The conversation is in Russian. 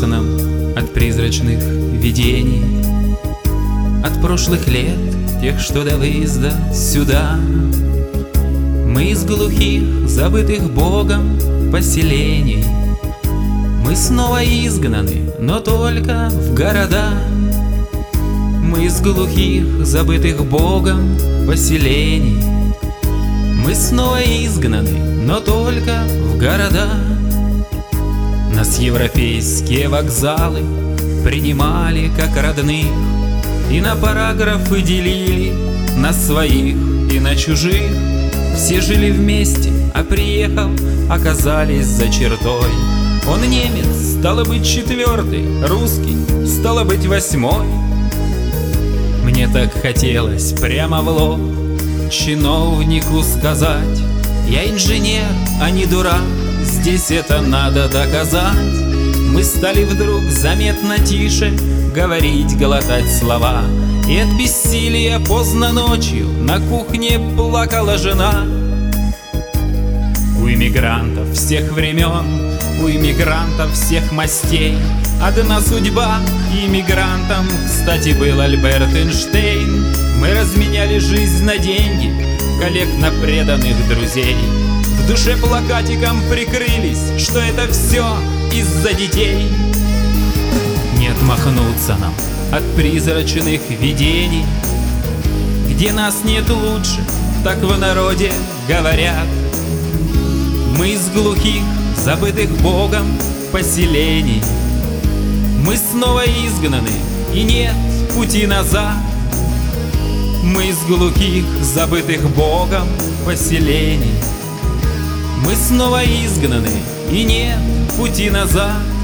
отмахнуться нам от призрачных видений, от прошлых лет, тех, что до выезда сюда. Мы из глухих, забытых Богом поселений, мы снова изгнаны, но только в города. Мы из глухих, забытых Богом поселений, мы снова изгнаны, но только в города. Нас европейские вокзалы принимали как родных, и на параграфы делили на своих и на чужих. Все жили вместе, а приехав, оказались за чертой. Он немец, стало быть, четвертый, русский, стало быть, восьмой. Мне так хотелось прямо в лоб чиновнику сказать: я инженер, а не дурак, здесь это надо доказать. Мы стали вдруг заметно тише говорить, глотать слова, и от бессилия поздно ночью на кухне плакала жена. У иммигрантов всех времен, у иммигрантов всех мастей одна судьба. Иммигрантом, кстати, был Альберт Эйнштейн. Мы разменяли жизнь на деньги, коллег на преданных друзей. В душе плакатиком прикрылись, что это все из-за детей. Не отмахнуться нам от призрачных видений, где нас нет лучше, так в народе говорят. Мы из глухих, забытых Богом поселений, мы снова изгнаны, и нет пути назад. Мы из глухих, забытых Богом поселений, мы снова изгнаны, и нет пути назад.